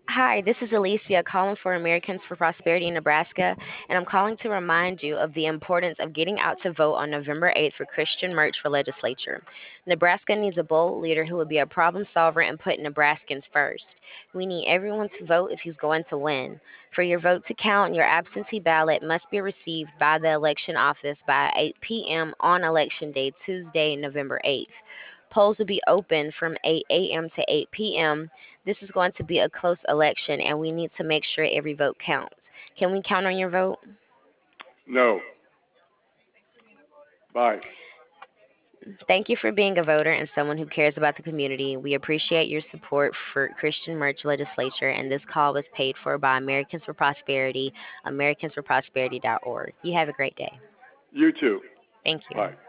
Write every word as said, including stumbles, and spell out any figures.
Hi, this is Alicia calling for Americans for Prosperity in Nebraska, and I'm calling to remind you of the importance of getting out to vote on November eighth for Christian Merch for legislature. Nebraska needs a bold leader who will be a problem solver and put Nebraskans first. We need everyone to vote if he's going to win. For your vote to count, your absentee ballot must be received by the election office by eight p.m. on Election Day, Tuesday, November eighth. Polls will be open from eight a m to eight p m. This is going to be a close election, and we need to make sure every vote counts. Can we count on your vote? No. Bye. Thank you for being a voter and someone who cares about the community. We appreciate your support for Christian Merch legislature, and this call was paid for by Americans for Prosperity, americans for prosperity dot org. You have a great day. You too. Thank you. Bye.